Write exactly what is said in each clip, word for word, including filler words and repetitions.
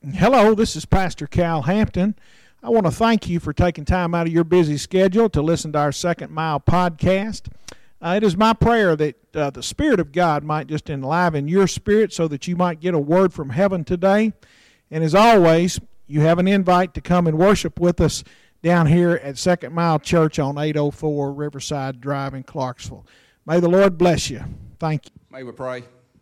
Hello, this is Pastor Cal Hampton. I want to thank you for taking time out of your busy schedule to listen to our Second Mile podcast. Uh, it is my prayer that uh, the Spirit of God might just enliven your spirit so that you might get a word from heaven today. And as always, you have an invite to come and worship with us down here at Second Mile Church on eight oh four Riverside Drive in Clarksville. May the Lord bless you. Thank you. May we pray.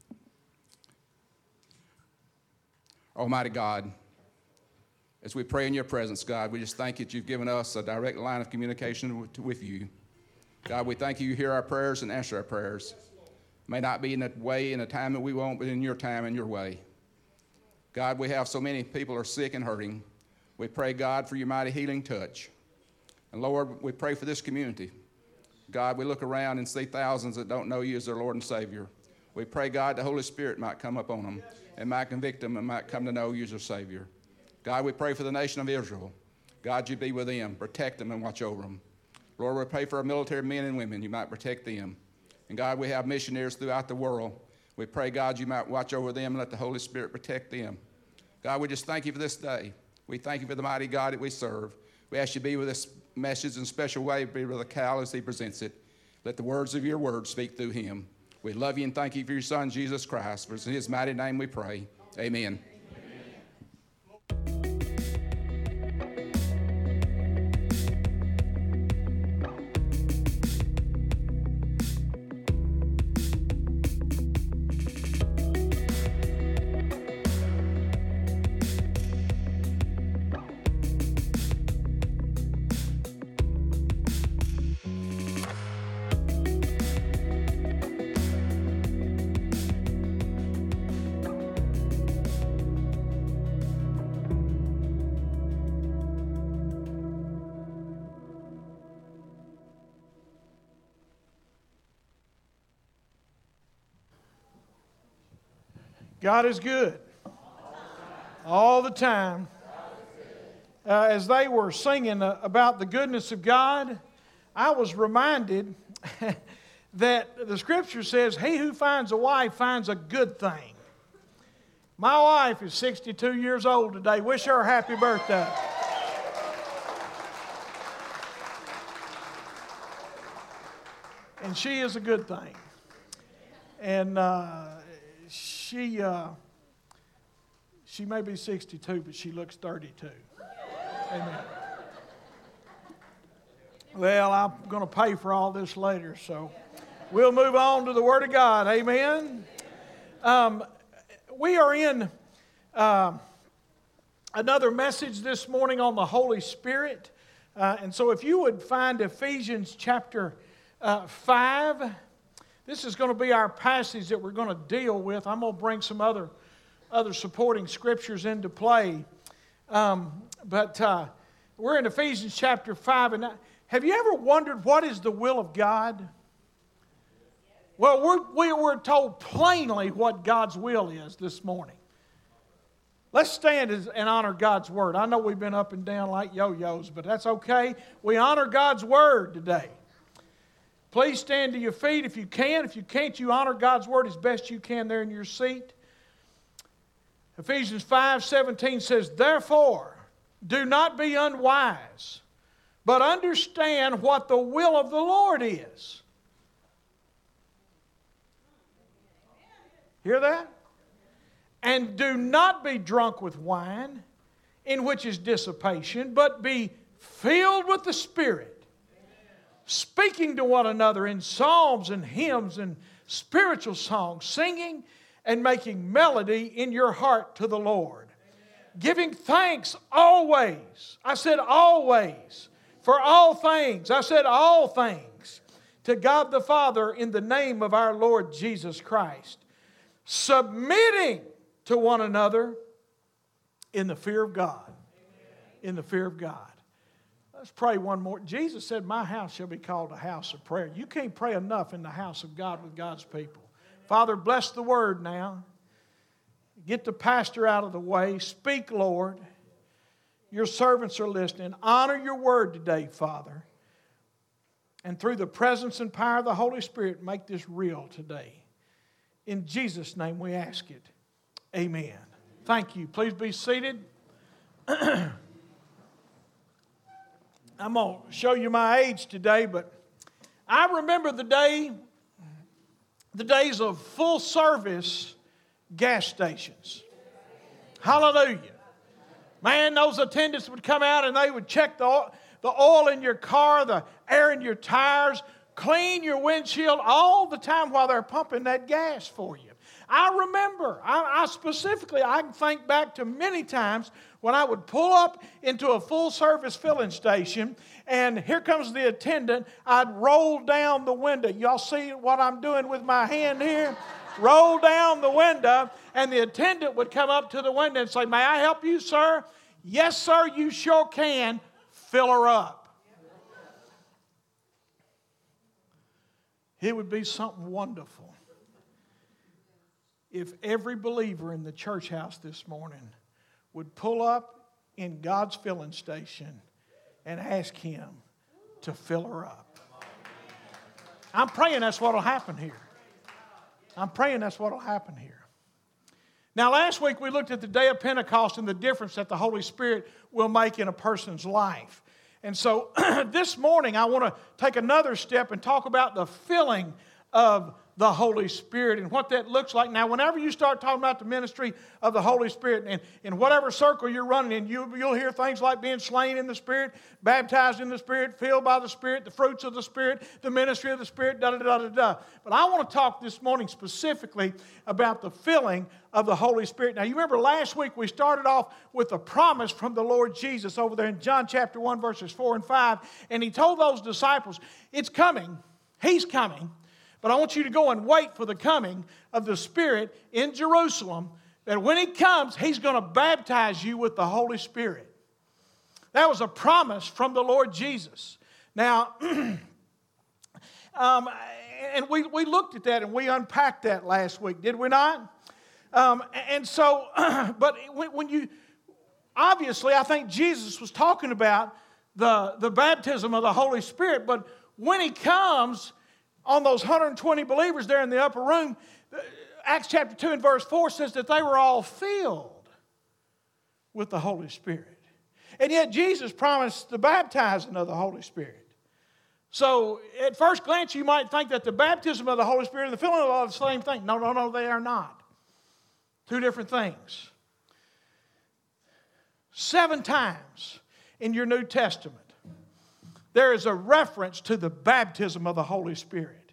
Almighty God, as we pray in your presence, God, we just thank you that you've given us a direct line of communication with you. God, we thank you you hear our prayers and answer our prayers. May not be in a way, in a time that we want, but in your time and your way. God, we have so many people are sick and hurting. We pray, God, for your mighty healing touch. And Lord, we pray for this community. God, we look around and see thousands that don't know you as their Lord and Savior. We pray, God, the Holy Spirit might come upon them and might convict them and might come to know you as their Savior. God, we pray for the nation of Israel. God, you be with them, protect them, and watch over them. Lord, we pray for our military men and women. You might protect them. And God, we have missionaries throughout the world. We pray, God, you might watch over them and let the Holy Spirit protect them. God, we just thank you for this day. We thank you for the mighty God that we serve. We ask you to be with this message in a special way, be with Cal as he presents it. Let the words of your word speak through him. We love you and thank you for your Son, Jesus Christ. For in his mighty name we pray. Amen. God is good all the time. Uh, as they were singing uh, about the goodness of God, I was reminded that the Scripture says, he who finds a wife finds a good thing. My wife is sixty-two years old today. Wish her a happy birthday. And she is a good thing. And uh, she uh, she may be sixty-two, but she looks thirty-two. Amen. Well, I'm going to pay for all this later, so we'll move on to the Word of God. Amen. Um, we are in uh, another message this morning on the Holy Spirit. Uh, and so if you would find Ephesians chapter uh, five, this is going to be our passage that we're going to deal with. I'm going to bring some other, other supporting scriptures into play. Um, but uh, we're in Ephesians chapter five. And have you ever wondered what is the will of God? Well, we're, we we're told plainly what God's will is this morning. Let's stand and honor God's Word. I know we've been up and down like yo-yos, but that's okay. We honor God's Word today. Please stand to your feet if you can. If you can't, you honor God's Word as best you can there in your seat. Ephesians five seventeen says, therefore, do not be unwise, but understand what the will of the Lord is. Hear that? And do not be drunk with wine, in which is dissipation, but be filled with the Spirit, speaking to one another in psalms and hymns and spiritual songs, singing and making melody in your heart to the Lord, giving thanks always. I said always. For all things. I said all things. To God the Father in the name of our Lord Jesus Christ, submitting to one another in the fear of God. In the fear of God. Let's pray one more. Jesus said, my house shall be called a house of prayer. You can't pray enough in the house of God with God's people. Father, bless the word now. Get the pastor out of the way. Speak, Lord. Your servants are listening. Honor your word today, Father. And through the presence and power of the Holy Spirit, make this real today. In Jesus' name we ask it. Amen. Thank you. Please be seated. I'm going to show you my age today, but I remember the day, the days of full service gas stations. Hallelujah. Man, those attendants would come out and they would check the oil, the oil in your car, the air in your tires, clean your windshield all the time while they're pumping that gas for you. I remember, I, I specifically, I can think back to many times when I would pull up into a full-service filling station, and here comes the attendant. I'd roll down the window. Y'all see what I'm doing with my hand here? Roll down the window, and the attendant would come up to the window and say, "May I help you, sir?" "Yes, sir, you sure can. Fill her up." It would be something wonderful if every believer in the church house this morning would pull up in God's filling station and ask Him to fill her up. I'm praying that's what will happen here. I'm praying that's what will happen here. Now, last week we looked at the day of Pentecost and the difference that the Holy Spirit will make in a person's life. And so this morning I want to take another step and talk about the filling of the Holy Spirit and what that looks like. Now, whenever you start talking about the ministry of the Holy Spirit, and in whatever circle you're running in, you, you'll hear things like being slain in the Spirit, baptized in the Spirit, filled by the Spirit, the fruits of the Spirit, the ministry of the Spirit, da da da da da. But I want to talk this morning specifically about the filling of the Holy Spirit. Now, you remember last week we started off with a promise from the Lord Jesus over there in John chapter one, verses four and five, and He told those disciples, it's coming, He's coming, but I want you to go and wait for the coming of the Spirit in Jerusalem, that when He comes, He's going to baptize you with the Holy Spirit. That was a promise from the Lord Jesus. Now, um, and we, we looked at that and we unpacked that last week, did we not? Um, and so, but when, when you, obviously, I think Jesus was talking about the, the baptism of the Holy Spirit, but when He comes on those one hundred twenty believers there in the upper room, Acts chapter two and verse four says that they were all filled with the Holy Spirit. And yet Jesus promised the baptizing of the Holy Spirit. So at first glance you might think that the baptism of the Holy Spirit and the filling of the Holy Spirit are the same thing. No, no, no, they are not. Two different things. Seven times in your New Testament, there is a reference to the baptism of the Holy Spirit.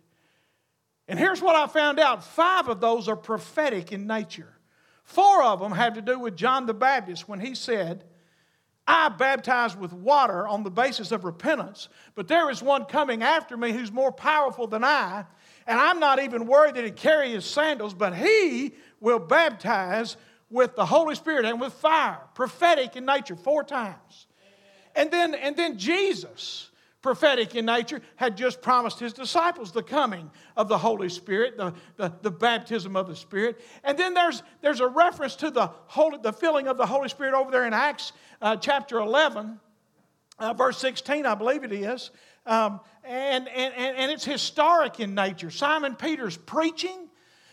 And here's what I found out. Five of those are prophetic in nature. Four of them have to do with John the Baptist when he said, "I baptize with water on the basis of repentance, but there is one coming after me who's more powerful than I, and I'm not even worried that He carry His sandals, but He will baptize with the Holy Spirit and with fire." Prophetic in nature, four times. And then, and then Jesus, prophetic in nature, had just promised His disciples the coming of the Holy Spirit, the, the, the baptism of the Spirit. And then there's, there's a reference to the, Holy, the filling of the Holy Spirit over there in Acts uh, chapter eleven, uh, verse sixteen, I believe it is. Um, and, and, and it's historic in nature. Simon Peter's preaching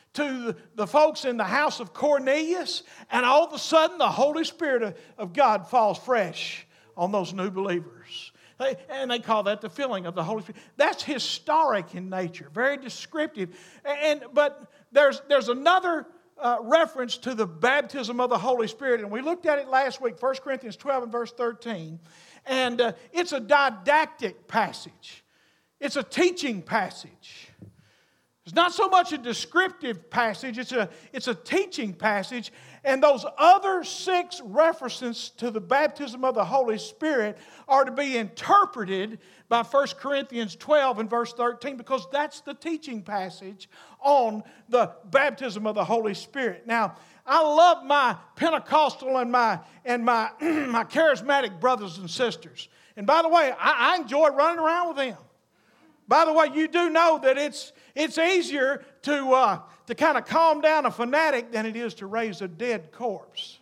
to the folks in the house of Cornelius, and all of a sudden the Holy Spirit of, of God falls fresh on those new believers. They, and they call that the filling of the Holy Spirit. That's historic in nature, very descriptive. And, but there's, there's another uh, reference to the baptism of the Holy Spirit, and we looked at it last week, First Corinthians twelve and verse thirteen. And uh, it's a didactic passage. It's a teaching passage. It's not so much a descriptive passage, it's a, it's a teaching passage. And those other six references to the baptism of the Holy Spirit are to be interpreted by First Corinthians twelve and verse thirteen, because that's the teaching passage on the baptism of the Holy Spirit. Now, I love my Pentecostal and my, and my, my charismatic brothers and sisters. And by the way, I, I enjoy running around with them. By the way, you do know that it's it's easier to uh, to kind of calm down a fanatic than it is to raise a dead corpse.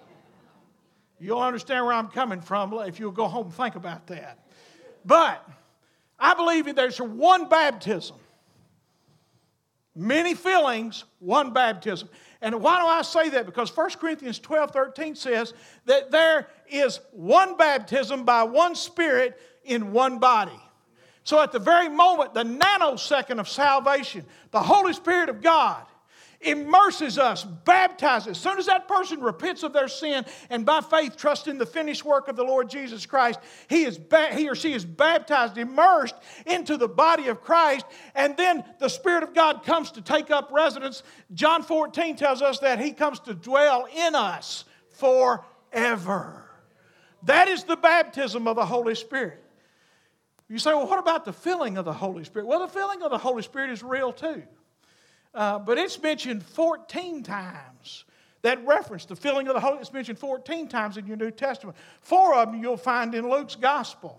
You'll understand where I'm coming from if you'll go home and think about that. But I believe that there's one baptism, many fillings, one baptism. And why do I say that? Because First Corinthians twelve thirteen says that there is one baptism by one Spirit in one body. So at the very moment, the nanosecond of salvation, the Holy Spirit of God immerses us, baptizes. As soon as that person repents of their sin and by faith trusts in the finished work of the Lord Jesus Christ, he, is ba- he or she is baptized, immersed into the body of Christ, and then the Spirit of God comes to take up residence. John fourteen tells us that He comes to dwell in us forever. That is the baptism of the Holy Spirit. You say, well, what about the filling of the Holy Spirit? Well, the filling of the Holy Spirit is real too. Uh, but it's mentioned fourteen times. That reference, the filling of the Holy Spirit, is mentioned fourteen times in your New Testament. Four of them you'll find in Luke's Gospel.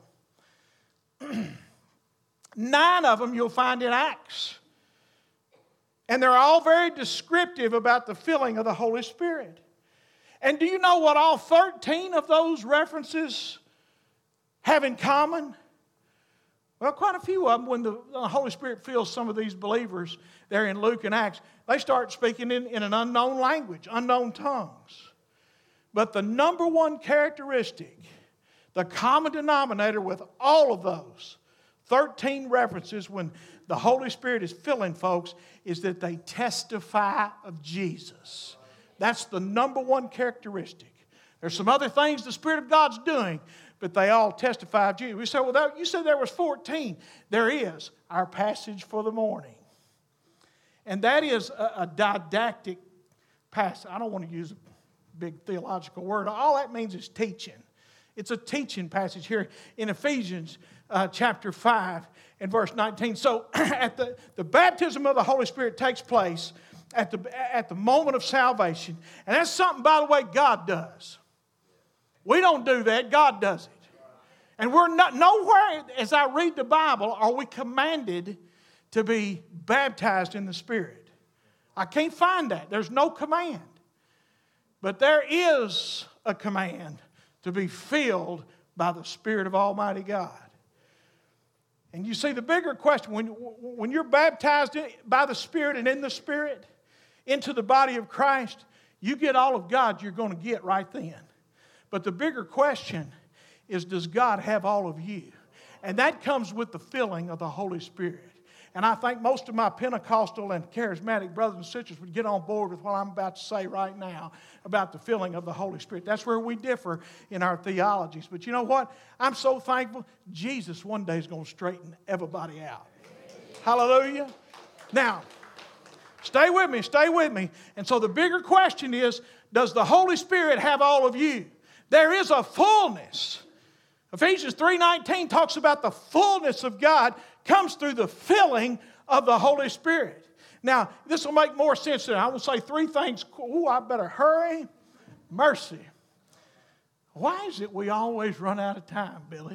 Nine of them you'll find in Acts. And they're all very descriptive about the filling of the Holy Spirit. And do you know what all thirteen of those references have in common? Well, quite a few of them, when the Holy Spirit fills some of these believers there in Luke and Acts, they start speaking in, in an unknown language, unknown tongues. But the number one characteristic, the common denominator with all of those thirteen references when the Holy Spirit is filling folks, is that they testify of Jesus. That's the number one characteristic. There's some other things the Spirit of God's doing, but they all testify of Jesus. We say, well, that, you said there was fourteen. There is our passage for the morning. And that is a, a didactic passage. I don't want to use a big theological word. All that means is teaching. It's a teaching passage here in Ephesians uh, chapter five and verse nineteen. So at the, the baptism of the Holy Spirit takes place at the, at the moment of salvation. And that's something, by the way, God does. We don't do that. God does it. And we're not, nowhere, as I read the Bible, are we commanded to be baptized in the Spirit. I can't find that. There's no command. But there is a command to be filled by the Spirit of Almighty God. And you see, the bigger question, when, when you're baptized by the Spirit and in the Spirit into the body of Christ, you get all of God you're going to get right then. But the bigger question is, does God have all of you? And that comes with the filling of the Holy Spirit. And I think most of my Pentecostal and charismatic brothers and sisters would get on board with what I'm about to say right now about the filling of the Holy Spirit. That's where we differ in our theologies. But you know what? I'm so thankful Jesus one day is going to straighten everybody out. Hallelujah. Now, stay with me, stay with me. And so the bigger question is, does the Holy Spirit have all of you? There is a fullness. Ephesians three nineteen talks about the fullness of God comes through the filling of the Holy Spirit. Now, this will make more sense than I will say three things. Ooh, I better hurry. Mercy. Why is it we always run out of time, Billy?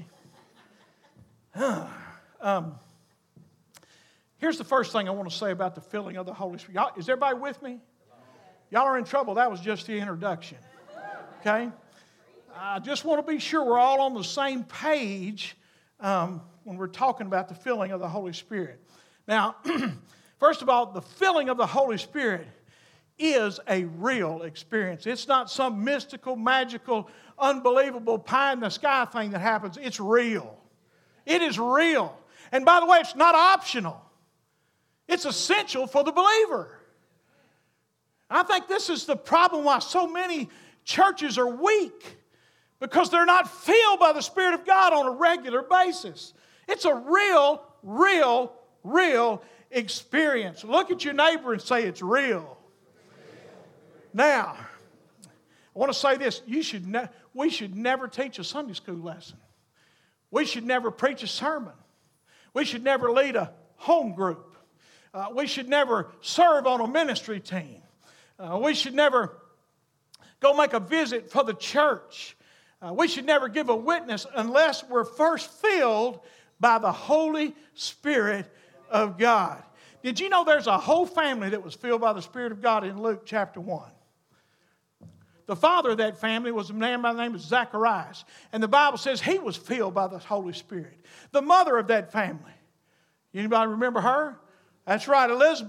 um, here's the first thing I want to say about the filling of the Holy Spirit. Y'all, is everybody with me? Y'all are in trouble. That was just the introduction. Okay? I just want to be sure we're all on the same page um, when we're talking about the filling of the Holy Spirit. Now, first of all, the filling of the Holy Spirit is a real experience. It's not some mystical, magical, unbelievable pie-in-the-sky thing that happens. It's real. It is real. And by the way, it's not optional. It's essential for the believer. I think this is the problem why so many churches are weak. Because they're not filled by the Spirit of God on a regular basis. It's a real, real, real experience. Look at your neighbor and say it's real. Now, I want to say this. You should ne- we should never teach a Sunday school lesson. We should never preach a sermon. We should never lead a home group. Uh, we should never serve on a ministry team. Uh, we should never go make a visit for the church. Uh, we should never give a witness unless we're first filled by the Holy Spirit of God. Did you know there's a whole family that was filled by the Spirit of God in Luke chapter one? The father of that family was a man by the name of Zacharias. And the Bible says he was filled by the Holy Spirit. The mother of that family, anybody remember her? That's right, Elizabeth.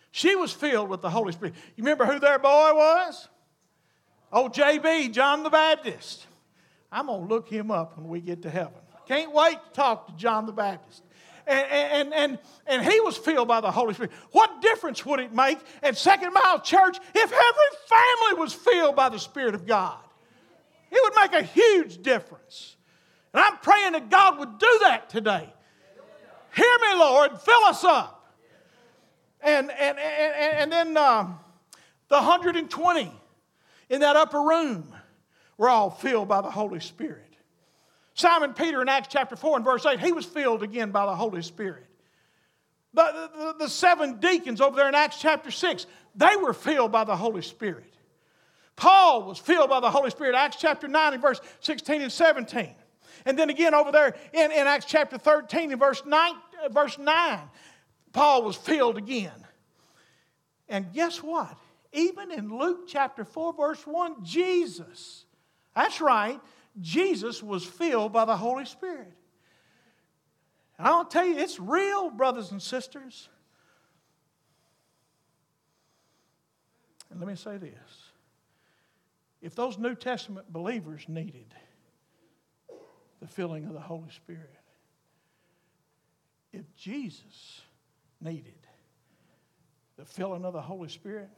She was filled with the Holy Spirit. You remember who their boy was? Oh, J B, John the Baptist. I'm going to look him up when we get to heaven. Can't wait to talk to John the Baptist. And, and, and, and he was filled by the Holy Spirit. What difference would it make at Second Mile Church if every family was filled by the Spirit of God? It would make a huge difference. And I'm praying that God would do that today. Hear me, Lord. Fill us up. And, and, and, and then um, the one hundred twenty in that upper room were all filled by the Holy Spirit. Simon Peter in Acts chapter four and verse eight, he was filled again by the Holy Spirit. The, the, the seven deacons over there in Acts chapter six, they were filled by the Holy Spirit. Paul was filled by the Holy Spirit, Acts chapter nine and verse sixteen and seventeen. And then again over there in, in Acts chapter thirteen and verse nine, verse nine, Paul was filled again. And guess what? Even in Luke chapter four verse one, Jesus, that's right, Jesus was filled by the Holy Spirit. And I'll tell you, it's real, brothers and sisters. And let me say this. If those New Testament believers needed the filling of the Holy Spirit, if Jesus needed the filling of the Holy Spirit,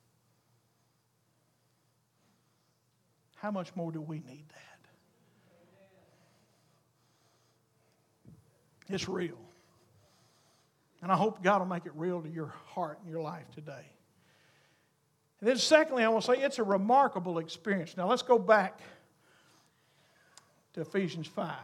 how much more do we need that? It's real. And I hope God will make it real to your heart and your life today. And then secondly, I want to say it's a remarkable experience. Now let's go back to Ephesians five.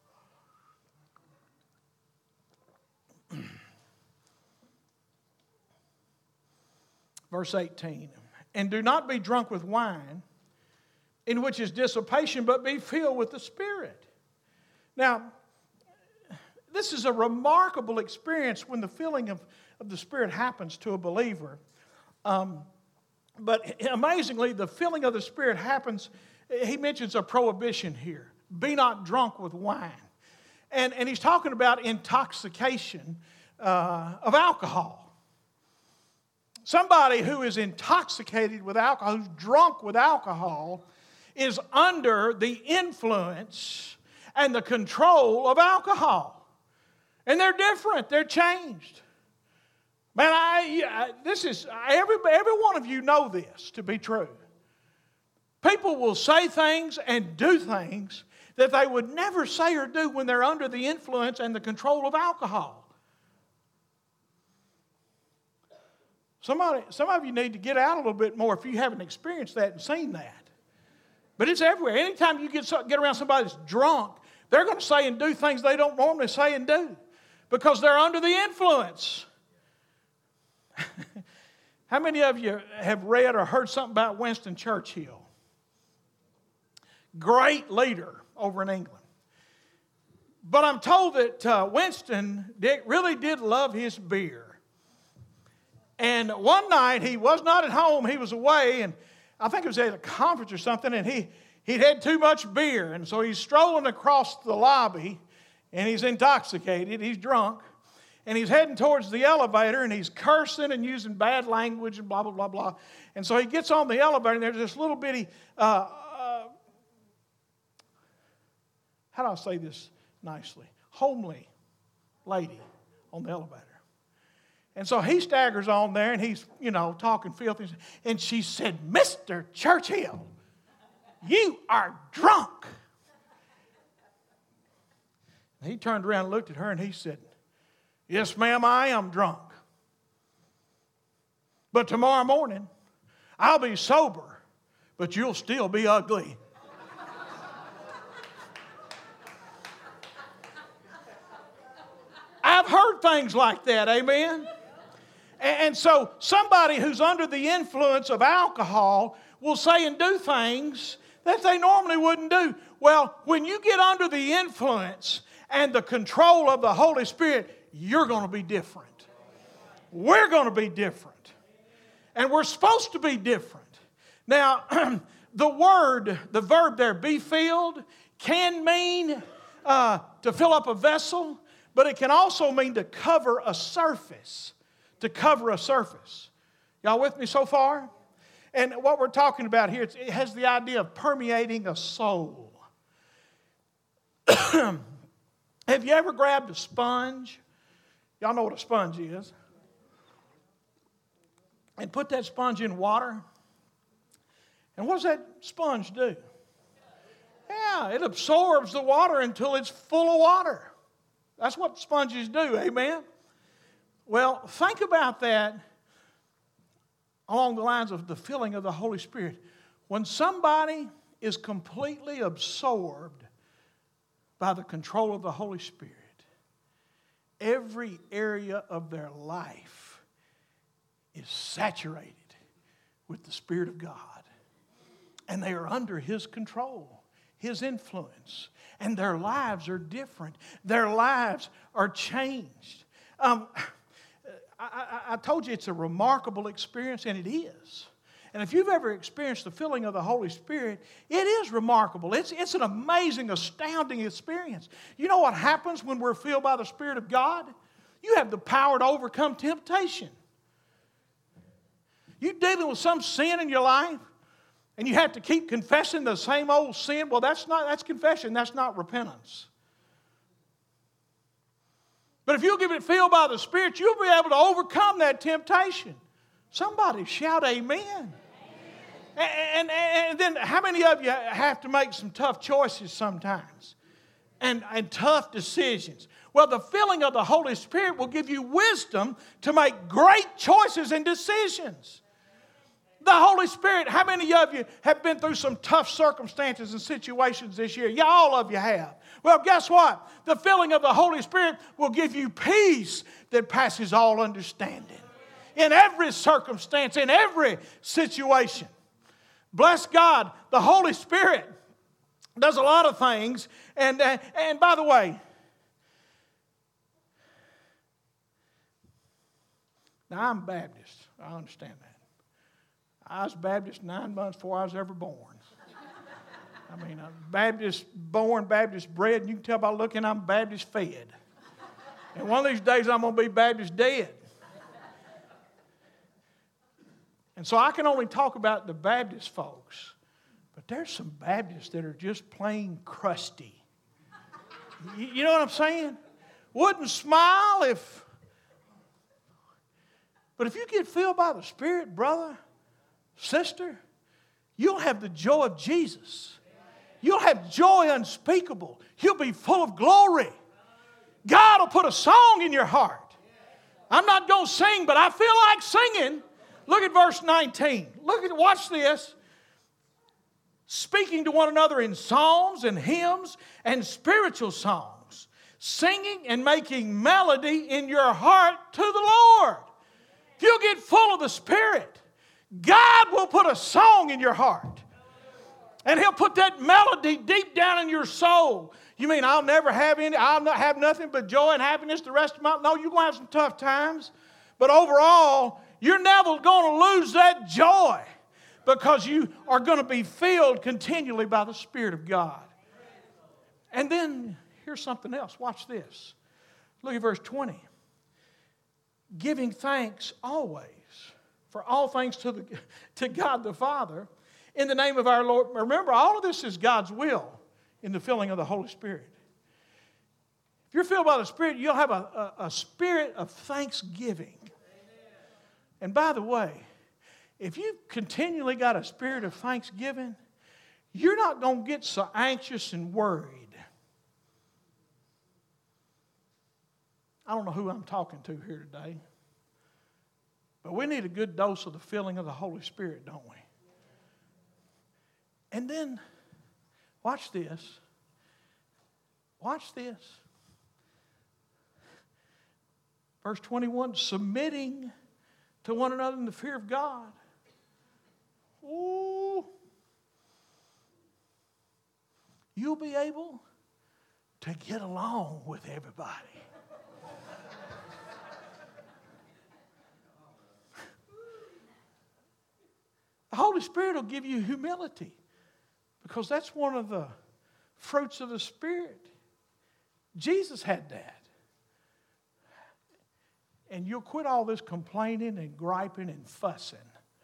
Verse eighteen. And do not be drunk with wine, in which is dissipation, but be filled with the Spirit. Now, this is a remarkable experience when the filling of, of the Spirit happens to a believer. Um, but amazingly, the filling of the Spirit happens, he mentions a prohibition here. Be not drunk with wine. And, and he's talking about intoxication uh, of alcohol. Somebody who is intoxicated with alcohol, who's drunk with alcohol, is under the influence and the control of alcohol. And they're different. They're changed. Man, I, I this is, every, every one of you know this to be true. People will say things and do things that they would never say or do when they're under the influence and the control of alcohol. Somebody, some of you need to get out a little bit more if you haven't experienced that and seen that. But it's everywhere. Anytime you get, get around somebody that's drunk, they're going to say and do things they don't normally say and do because they're under the influence. How many of you have read or heard something about Winston Churchill? Great leader over in England. But I'm told that uh, Winston did, really did love his beer. And one night he was not at home, he was away, and I think it was at a conference or something, and he, he'd had too much beer. And so he's strolling across the lobby, and he's intoxicated, he's drunk, and he's heading towards the elevator, and he's cursing and using bad language and blah, blah, blah, blah. And so he gets on the elevator, and there's this little bitty, uh, uh, how do I say this nicely? Homely lady on the elevator. And so he staggers on there, and he's, you know, talking filthy. And she said, Mister Churchill, you are drunk. And he turned around and looked at her, and he said, yes, ma'am, I am drunk. But tomorrow morning, I'll be sober, but you'll still be ugly. I've heard things like that, amen? And so somebody who's under the influence of alcohol will say and do things that they normally wouldn't do. Well, when you get under the influence and the control of the Holy Spirit, you're going to be different. We're going to be different. And we're supposed to be different. Now, the word, the verb there, be filled, can mean uh, to fill up a vessel, but it can also mean to cover a surface. to cover a surface. Y'all with me so far? And what we're talking about here, it has the idea of permeating a soul. Have you ever grabbed a sponge? Y'all know what a sponge is. And put that sponge in water. And what does that sponge do? Yeah, it absorbs the water until it's full of water. That's what sponges do, amen? Well, think about that along the lines of the filling of the Holy Spirit. When somebody is completely absorbed by the control of the Holy Spirit, every area of their life is saturated with the Spirit of God. And they are under His control, His influence. And their lives are different. Their lives are changed. Um, I, I, I told you it's a remarkable experience, and it is. And if you've ever experienced the filling of the Holy Spirit, it is remarkable. It's, it's an amazing, astounding experience. You know what happens when we're filled by the Spirit of God? You have the power to overcome temptation. You're dealing with some sin in your life, and you have to keep confessing the same old sin. Well, that's not that's confession. That's not repentance. But if you'll give it filled by the Spirit, you'll be able to overcome that temptation. Somebody shout amen. Amen. And, and, and then how many of you have to make some tough choices sometimes? And, and tough decisions. Well, the filling of the Holy Spirit will give you wisdom to make great choices and decisions. The Holy Spirit, how many of you have been through some tough circumstances and situations this year? Yeah, all of you have. Well, guess what? The filling of the Holy Spirit will give you peace that passes all understanding. In every circumstance, in every situation. Bless God, the Holy Spirit does a lot of things. And, uh, and by the way, now I'm Baptist. I understand that. I was Baptist nine months before I was ever born. I mean, I'm Baptist born, Baptist bred, and you can tell by looking I'm Baptist fed. And one of these days I'm going to be Baptist dead. And so I can only talk about the Baptist folks, but there's some Baptists that are just plain crusty. You, you know what I'm saying? Wouldn't smile if... But if you get filled by the Spirit, brother, sister, you'll have the joy of Jesus. You'll have joy unspeakable. You'll be full of glory. God will put a song in your heart. I'm not going to sing, but I feel like singing. Look at verse nineteen. Look at, watch this. Speaking to one another in psalms and hymns and spiritual songs, singing and making melody in your heart to the Lord. If you'll get full of the Spirit, God will put a song in your heart. And He'll put that melody deep down in your soul. You mean I'll never have any, I'll not have nothing but joy and happiness the rest of my life? No, you're going to have some tough times. But overall, you're never going to lose that joy because you are going to be filled continually by the Spirit of God. And then here's something else. Watch this. Look at verse twenty. Giving thanks always for all things to, the, to God the Father in the name of our Lord. Remember, all of this is God's will in the filling of the Holy Spirit. If you're filled by the Spirit, you'll have a, a, a spirit of thanksgiving. And by the way, if you've continually got a spirit of thanksgiving, you're not going to get so anxious and worried. I don't know who I'm talking to here today, but we need a good dose of the filling of the Holy Spirit, don't we? And then, watch this. Watch this. Verse twenty-one, submitting to one another in the fear of God. Ooh. You'll be able to get along with everybody. The Holy Spirit will give you humility because that's one of the fruits of the Spirit. Jesus had that. And you'll quit all this complaining and griping and fussing.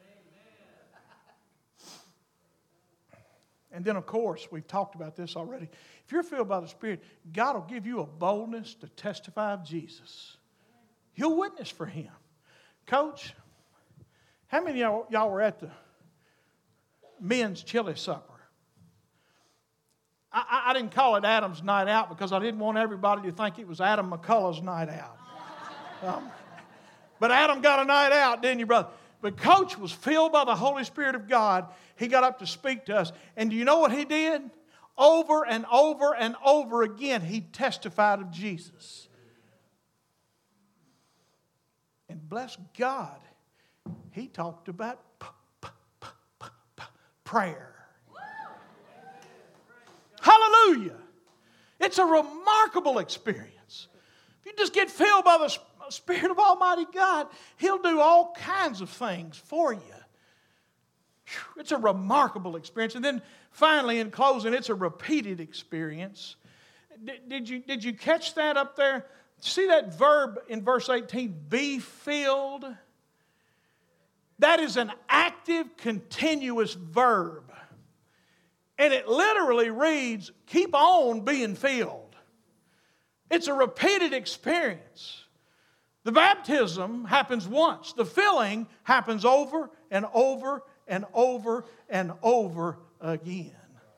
And then, of course, we've talked about this already. If you're filled by the Spirit, God will give you a boldness to testify of Jesus. You'll witness for Him. Coach, how many of y'all, y'all were at the men's chili supper? I, I, I didn't call it Adam's night out because I didn't want everybody to think it was Adam McCullough's night out. Um, but Adam got a night out, didn't you, brother? But Coach was filled by the Holy Spirit of God. He got up to speak to us. And do you know what he did? Over and over and over again, he testified of Jesus. And bless God, he talked about p- p- p- p- p- prayer. Hallelujah. It's a remarkable experience. If you just get filled by the Spirit of Almighty God, He'll do all kinds of things for you. It's a remarkable experience. And then finally, in closing, it's a repeated experience. Did, did, you, did you catch that up there? See that verb in verse eighteen, be filled? That is an active, continuous verb. And it literally reads, keep on being filled. It's a repeated experience. The baptism happens once. The filling happens over and over and over and over again.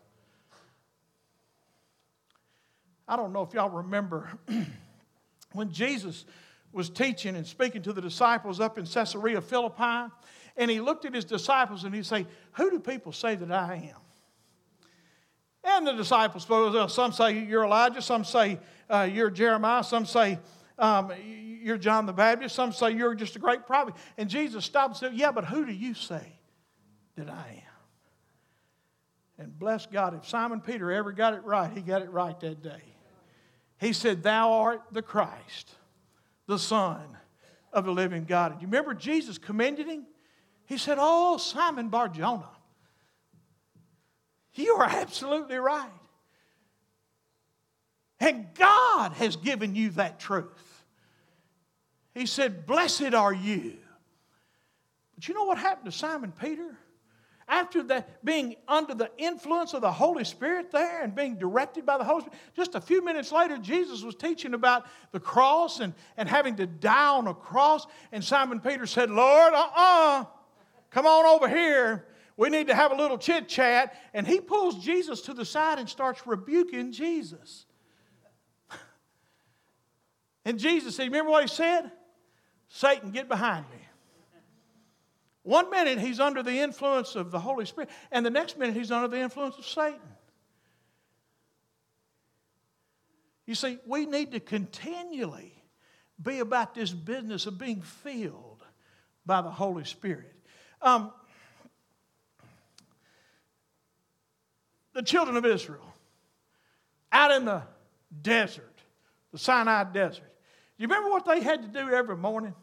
I don't know if y'all remember when Jesus was teaching and speaking to the disciples up in Caesarea Philippi, and He looked at His disciples and He said, who do people say that I am? And the disciples, some say you're Elijah, some say uh, you're Jeremiah, some say um, you're John the Baptist, some say you're just a great prophet. And Jesus stopped and said, yeah, but who do you say that I am? And bless God, if Simon Peter ever got it right, he got it right that day. He said, thou art the Christ, the Son of the living God. And you remember Jesus commended him? He said, oh, Simon Bar-Jonah, you are absolutely right. And God has given you that truth. He said, blessed are you. But you know what happened to Simon Peter? After that, being under the influence of the Holy Spirit there and being directed by the Holy Spirit, just a few minutes later, Jesus was teaching about the cross and, and having to die on a cross. And Simon Peter said, Lord, uh-uh, come on over here. We need to have a little chit-chat. And he pulls Jesus to the side and starts rebuking Jesus. And Jesus said, remember what he said? Satan, get behind me. One minute he's under the influence of the Holy Spirit, and the next minute he's under the influence of Satan. You see, we need to continually be about this business of being filled by the Holy Spirit. Um, the children of Israel, out in the desert, the Sinai desert. You remember what they had to do every morning?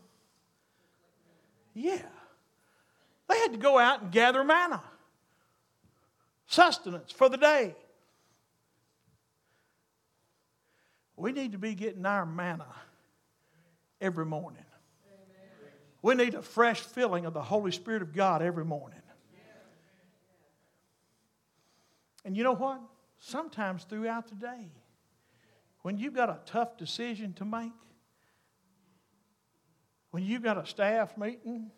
Yeah. They had to go out and gather manna, sustenance for the day. We need to be getting our manna every morning. Amen. We need a fresh filling of the Holy Spirit of God every morning. And you know what? Sometimes throughout the day, when you've got a tough decision to make, when you've got a staff meeting,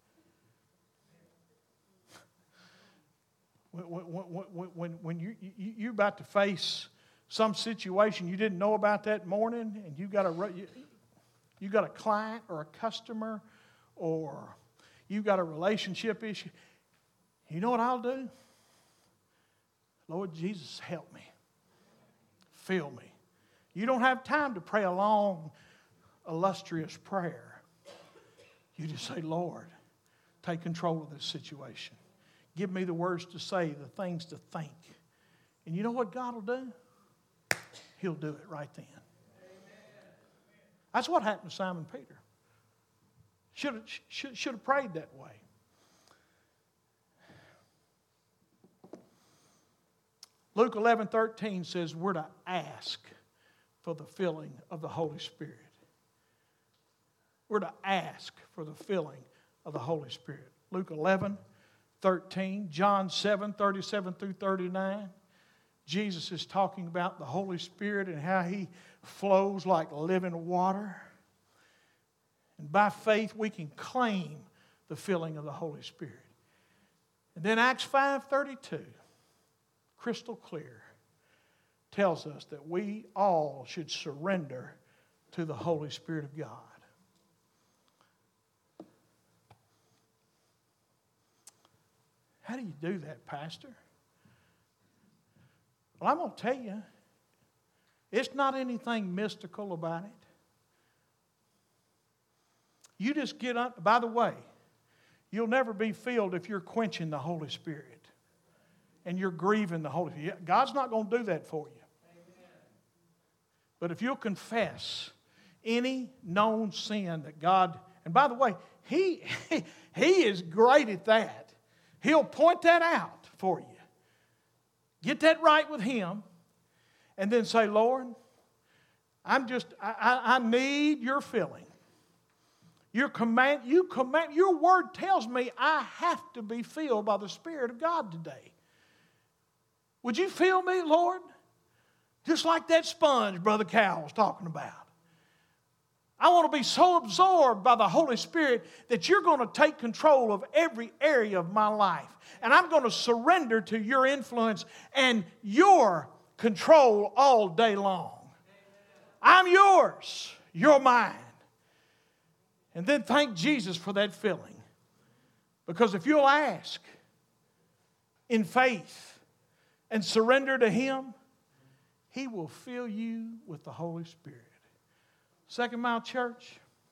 when, when, when, when you, you, you're about to face some situation you didn't know about that morning, and you've got a, you, you got a client or a customer, or you've got a relationship issue, you know what I'll do? Lord Jesus, help me. Fill me. You don't have time to pray a long, illustrious prayer. You just say, Lord, take control of this situation. Give me the words to say, the things to think. And you know what God will do? He'll do it right then. That's what happened to Simon Peter. Should have, should, should have prayed that way. Luke eleven thirteen says we're to ask for the filling of the Holy Spirit. We're to ask for the filling of the Holy Spirit. Luke eleven, thirteen, John seven, thirty-seven through thirty-nine. Jesus is talking about the Holy Spirit and how He flows like living water. And by faith we can claim the filling of the Holy Spirit. And then Acts five thirty-two, crystal clear, tells us that we all should surrender to the Holy Spirit of God. How do you do that, Pastor? Well, I'm going to tell you, it's not anything mystical about it. You just get up. By the way, you'll never be filled if you're quenching the Holy Spirit and you're grieving the Holy Spirit. God's not going to do that for you. Amen. But if you'll confess any known sin that God, and by the way, He, he is great at that. He'll point that out for you. Get that right with Him. And then say, Lord, I'm just, I, I, I need your filling. Your command, you command, your word tells me I have to be filled by the Spirit of God today. Would you fill me, Lord? Just like that sponge Brother Cal was talking about. I want to be so absorbed by the Holy Spirit that you're going to take control of every area of my life. And I'm going to surrender to your influence and your control all day long. I'm yours. You're mine. And then thank Jesus for that filling. Because if you'll ask in faith and surrender to Him, He will fill you with the Holy Spirit. Second Mile Church,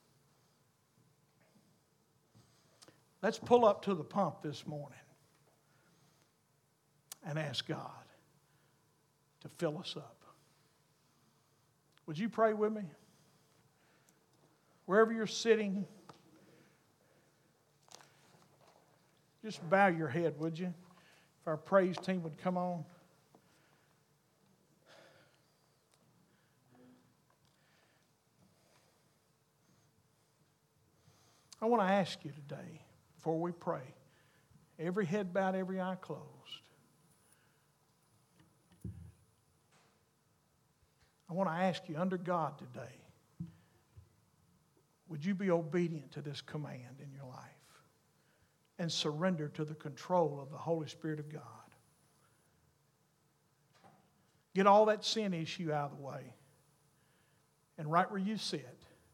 let's pull up to the pump this morning and ask God to fill us up. Would you pray with me? Wherever you're sitting, just bow your head, would you? If our praise team would come on. I want to ask you today, before we pray, every head bowed, every eye closed. I want to ask you, under God today, would you be obedient to this command in your life and surrender to the control of the Holy Spirit of God? Get all that sin issue out of the way. And right where you sit,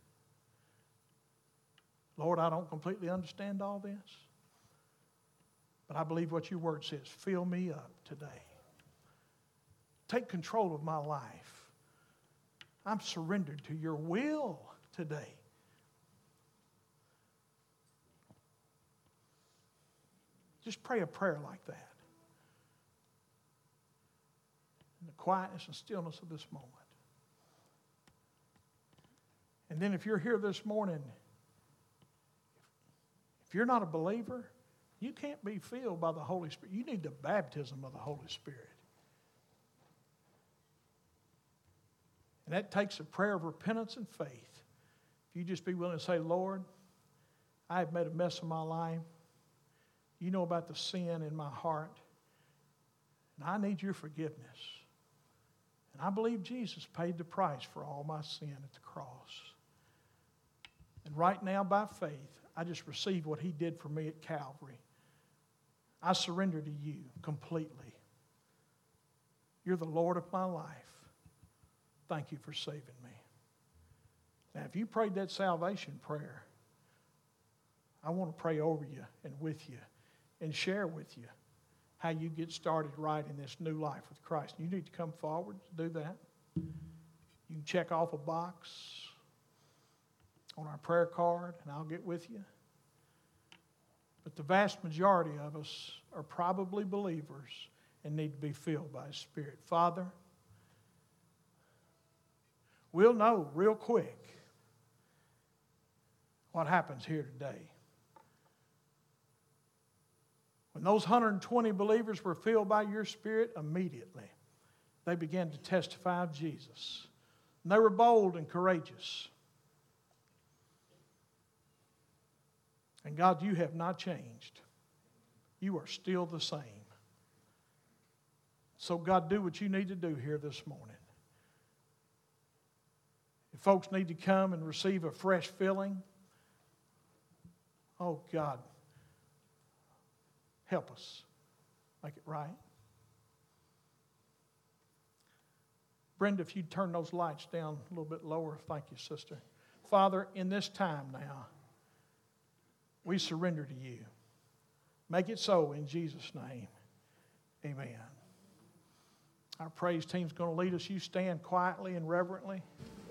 Lord, I don't completely understand all this, but I believe what your word says. Fill me up today. Take control of my life. I'm surrendered to your will today. Just pray a prayer like that in the quietness and stillness of this moment. And then if you're here this morning, if you're not a believer, you can't be filled by the Holy Spirit. You need the baptism of the Holy Spirit. And that takes a prayer of repentance and faith. If you just be willing to say, Lord, I have made a mess of my life. You know about the sin in my heart. And I need your forgiveness. And I believe Jesus paid the price for all my sin at the cross. And right now, by faith, I just received what He did for me at Calvary. I surrender to you completely. You're the Lord of my life. Thank you for saving me. Now, if you prayed that salvation prayer, I want to pray over you and with you and share with you how you get started right in this new life with Christ. You need to come forward to do that. You can check off a box on our prayer card, and I'll get with you. But the vast majority of us are probably believers and need to be filled by His Spirit. Father, we'll know real quick what happens here today. When those one hundred twenty believers were filled by your Spirit, immediately they began to testify of Jesus. And they were bold and courageous. And God, you have not changed. You are still the same. So God, do what you need to do here this morning. If folks need to come and receive a fresh filling, oh God, help us make it right. Brenda, if you'd turn those lights down a little bit lower. Thank you, sister. Father, in this time now, we surrender to you. Make it so in Jesus' name. Amen. Our praise team's going to lead us. You stand quietly and reverently.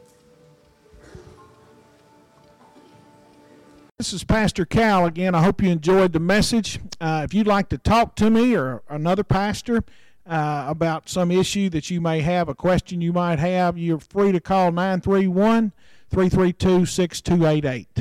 This is Pastor Cal again. I hope you enjoyed the message. Uh, if you'd like to talk to me or another pastor uh, about some issue that you may have, a question you might have, you're free to call nine three one, three three two, six two eight eight.